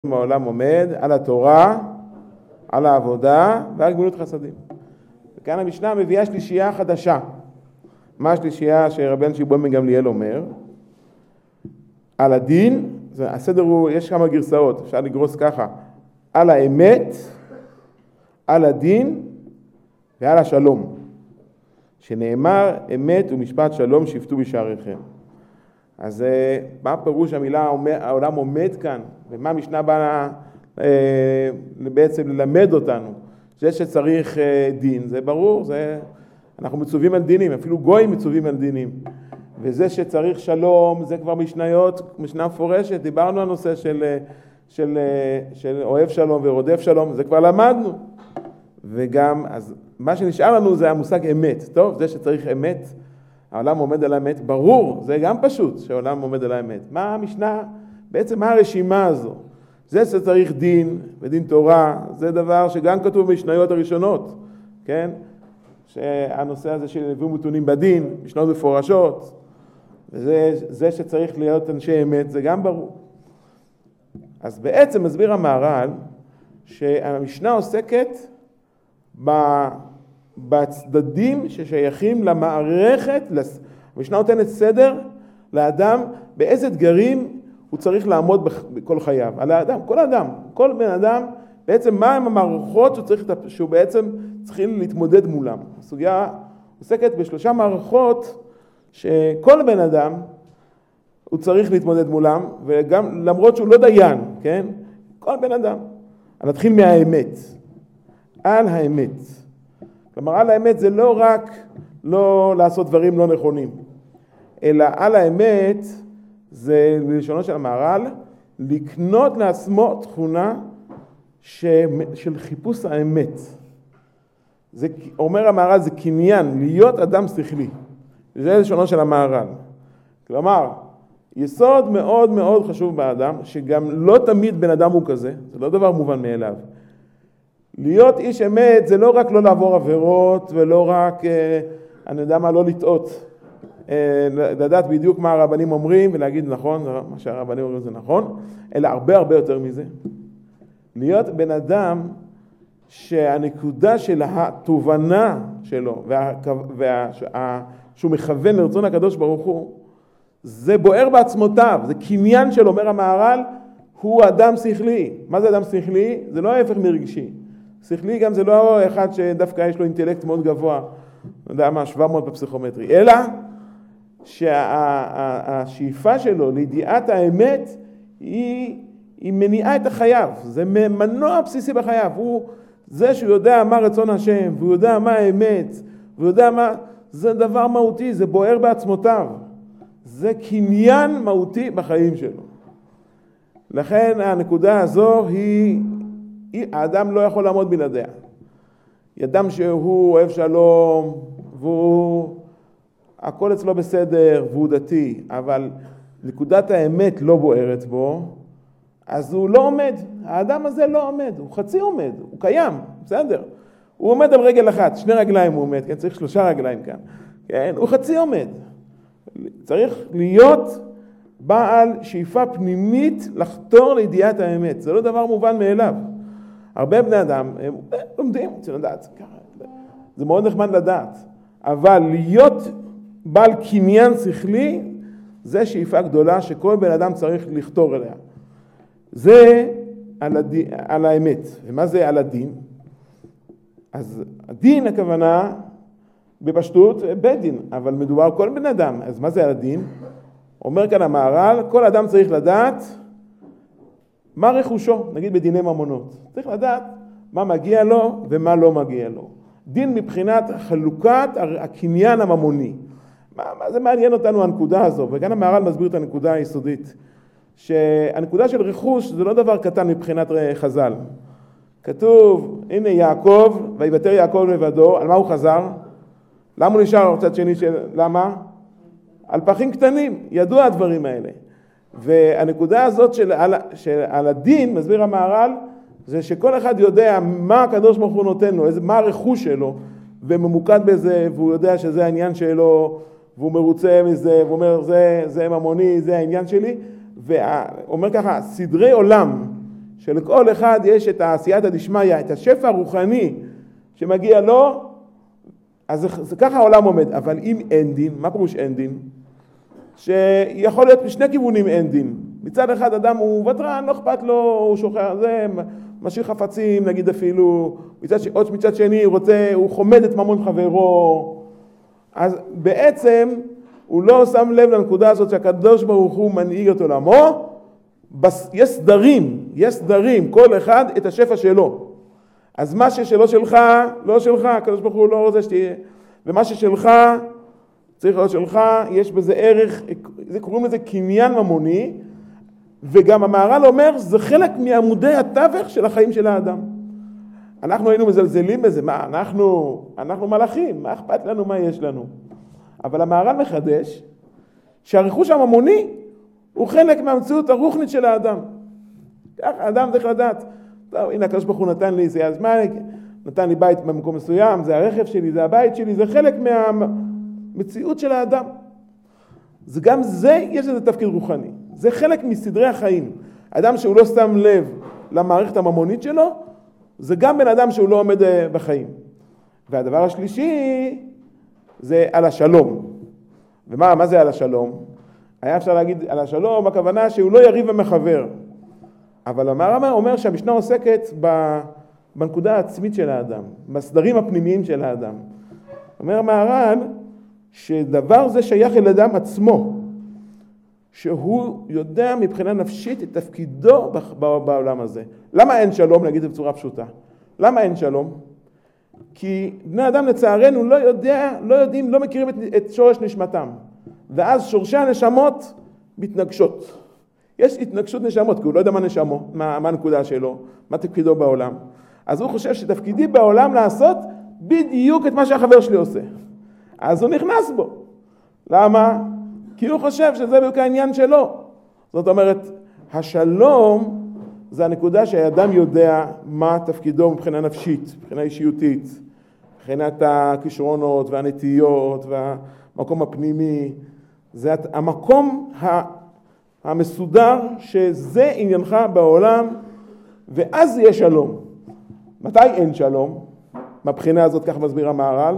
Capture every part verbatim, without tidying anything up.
העולם עומד על התורה, על העבודה ועל גמילות חסדים. וכאן המשנה מביאה שלישייה חדשה. מה השלישייה שרבן שמעון בן גמליאל אומר? על הדין, זה, הסדר הוא, יש כמה גרסאות, אפשר לגרוס ככה, על האמת, על הדין ועל השלום. שנאמר אמת ומשפט שלום שפטו בשעריכם. אז מה פירוש המילה העולם עומד כאן? ומה המשנה באה בעצם ללמד אותנו? זה שצריך דין, זה ברור, זה, אנחנו מצווים על דינים, אפילו גויים מצווים על דינים. וזה שצריך שלום, זה כבר משניות, משנה מפורשת, דיברנו על נושא של, של, של אוהב שלום ורודף שלום, זה כבר למדנו. וגם, אז מה שנשאר לנו זה המושג אמת. טוב, זה שצריך אמת, העולם עומד על האמת, ברור, זה גם פשוט שהעולם עומד על האמת. מה המשנה, בעצם מה הרשימה הזו? זה שצריך דין ודין תורה, זה דבר שגם כתוב במשניות הראשונות, כן? שהנושא הזה של הביאו מתונים בדין, משנות מפורשות, וזה זה שצריך להיות אנשי אמת, זה גם ברור. אז בעצם מסביר המהר"ל שהמשנה עוסקת בצדדים ששייכים למערכת, המשנה נותנת סדר לאדם באיזה אתגרים הוא צריך לעמוד בכל חייו. על האדם, כל אדם, כל בן אדם, בעצם מה הם המערכות שהוא, צריך, שהוא בעצם צריכים להתמודד מולם. הסוגיה עוסקת בשלושה מערכות שכל בן אדם הוא צריך להתמודד מולם, וגם למרות שהוא לא דיין, כן? כל בן אדם. נתחיל מהאמת. על האמת. כלומר, על האמת זה לא רק לא לעשות דברים לא נכונים, אלא על האמת זה, בלשונו של המהר"ל, לקנות לעצמו תכונה ש... של חיפוש האמת. זה, אומר המהר"ל, זה קניין, להיות אדם שכלי. זה לשונו של המהר"ל. כלומר, יסוד מאוד מאוד חשוב באדם, שגם לא תמיד בן אדם הוא כזה, זה לא דבר מובן מאליו. להיות איש אמת זה לא רק לא לעבור עבירות, ולא רק, אני יודע מה, לא לטעות. לדעת בדיוק מה הרבנים אומרים, ולהגיד נכון, מה שהרבנים אומרים זה נכון, אלא הרבה הרבה יותר מזה. להיות בן אדם שהנקודה של התובנה שלו, וה, וה, שהוא מכוון לרצון הקדוש ברוך הוא, זה בוער בעצמותיו, זה קניין שלו, אומר המהר"ל, הוא אדם שכלי. מה זה אדם שכלי? זה לא ההפך מרגשי. שכלי גם זה לא אחד שדווקא יש לו אינטלקט מאוד גבוה, לא יודע מה, שבע מאות בפסיכומטרי, אלא שהשאיפה שלו לידיעת האמת היא, היא מניעה את החייו, זה מנוע בסיסי בחייו, הוא זה שהוא יודע מה רצון השם, והוא יודע מה האמת, והוא יודע מה, זה דבר מהותי, זה בוער בעצמותיו, זה קניין מהותי בחיים שלו. לכן הנקודה הזו היא, האדם לא יכול לעמוד בלעדיה. אדם שהוא אוהב שלום, והוא, הכל אצלו בסדר, והוא דתי, אבל נקודת האמת לא בוערת בו, אז הוא לא עומד. האדם הזה לא עומד, הוא חצי עומד, הוא קיים, בסדר. הוא עומד על רגל אחת, שני רגליים הוא עומד, כן? צריך שלושה רגליים כאן. כן? הוא חצי עומד. צריך להיות בעל שאיפה פנימית לחתור לידיעת האמת. זה לא דבר מובן מאליו. הרבה בני אדם, הם לומדים, רוצים לדעת, זה מאוד נחמד לדעת, אבל להיות בעל קניין שכלי, זה שאיפה גדולה שכל בן אדם צריך לכתור אליה. זה על, הד... על האמת. ומה זה על הדין? אז הדין הכוונה בפשטות בית דין, אבל מדובר על כל בן אדם. אז מה זה על הדין? אומר כאן המהר"ל, כל אדם צריך לדעת מה רכושו, נגיד בדיני ממונות. צריך לדעת מה מגיע לו ומה לא מגיע לו. דין מבחינת חלוקת הקניין הממוני. מה, מה זה מעניין אותנו הנקודה הזו? וכאן המהר"ל מסביר את הנקודה היסודית. שהנקודה של רכוש זה לא דבר קטן מבחינת חז"ל. כתוב, הנה יעקב, ויוותר יעקב לבדו, על מה הוא חזר? למה הוא נשאר בצד שני של, למה? על פחים קטנים, ידוע הדברים האלה. והנקודה הזאת של על, של על הדין, מסביר המהר"ל, זה שכל אחד יודע מה הקדוש ברוך הוא נותן לו, מה הרכוש שלו, וממוקד בזה, והוא יודע שזה העניין שלו, והוא מרוצה מזה, והוא אומר, זה, זה ממוני, זה העניין שלי, ואומר ככה, סדרי עולם שלכל אחד יש את העשייתא דשמיא, את השפע הרוחני שמגיע לו, אז זה, זה ככה העולם עומד. אבל אם אין דין, מה פירוש אין דין? שיכול להיות בשני כיוונים אין דין. מצד אחד אדם הוא ותרן, לא אכפת לו, הוא שוכח, זה משאיר חפצים, נגיד אפילו, מצד, עוד מצד שני הוא רוצה, הוא חומד את ממון חברו. אז בעצם הוא לא שם לב לנקודה הזאת שהקדוש ברוך הוא מנהיג את עולמו, בס, יש סדרים, יש סדרים, כל אחד את השפע שלו. אז מה ששלו שלך, לא שלך, הקדוש ברוך הוא לא רוצה שתהיה, ומה ששלך, צריך להיות שלך, יש בזה ערך, זה קוראים לזה קניין ממוני, וגם המהר"ל אומר, זה חלק מעמודי התווך של החיים של האדם. אנחנו היינו מזלזלים בזה, מה, אנחנו, אנחנו מלאכים, מה אכפת לנו, מה יש לנו? אבל המהר"ל מחדש, שהרכוש הממוני, הוא חלק מהמציאות הרוחנית של האדם. כך, האדם צריך לדעת, טוב, הנה הקדוש ברוך הוא נתן לי, זה הזמן, נתן לי בית במקום מסוים, זה הרכב שלי, זה הבית שלי, זה חלק מהמציאות של האדם. זה גם זה, יש לזה תפקיד רוחני. זה חלק מסדרי החיים. אדם שהוא לא שם לב למערכת הממונית שלו, זה גם בן אדם שהוא לא עומד בחיים. והדבר השלישי, זה על השלום. ומה מה זה על השלום? היה אפשר להגיד על השלום, הכוונה שהוא לא יריב ומחבר. אבל המהר"ל אומר שהמשנה עוסקת בנקודה העצמית של האדם, בסדרים הפנימיים של האדם. אומר המהר"ל שדבר זה שייך אל אדם עצמו, שהוא יודע מבחינה נפשית את תפקידו בעולם הזה. למה אין שלום? נגיד בצורה פשוטה. למה אין שלום? כי בני אדם לצערנו לא יודע, לא יודעים, לא מכירים את, את שורש נשמתם. ואז שורשי הנשמות מתנגשות. יש התנגשות נשמות, כי הוא לא יודע מה נשמו, מה, מה הנקודה שלו, מה תפקידו בעולם. אז הוא חושב שתפקידי בעולם לעשות בדיוק את מה שהחבר שלי עושה. אז הוא נכנס בו. למה? כי הוא חושב שזה בדיוק העניין שלו. זאת אומרת, השלום זה הנקודה שהאדם יודע מה תפקידו מבחינה נפשית, מבחינה אישיותית, מבחינת הכישרונות והנטיות והמקום הפנימי. זה המקום המסודר שזה עניינך בעולם, ואז יהיה שלום. מתי אין שלום? מבחינה הזאת, כך מסביר המהר"ל,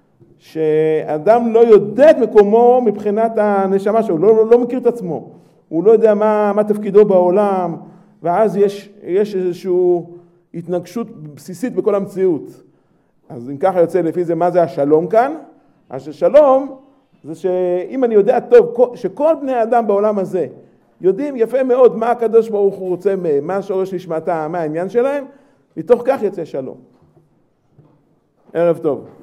שאדם לא יודע את מקומו מבחינת הנשמה שלו, לא, לא, לא מכיר את עצמו. הוא לא יודע מה, מה תפקידו בעולם, ואז יש, יש איזושהי התנגשות בסיסית בכל המציאות. אז אם ככה יוצא לפי זה, מה זה השלום כאן? אז השלום זה שאם אני יודע טוב, שכל בני האדם בעולם הזה יודעים יפה מאוד מה הקדוש ברוך הוא רוצה מהם, מה שורש נשמתם, מה העניין שלהם, מתוך כך יצא שלום. ערב טוב.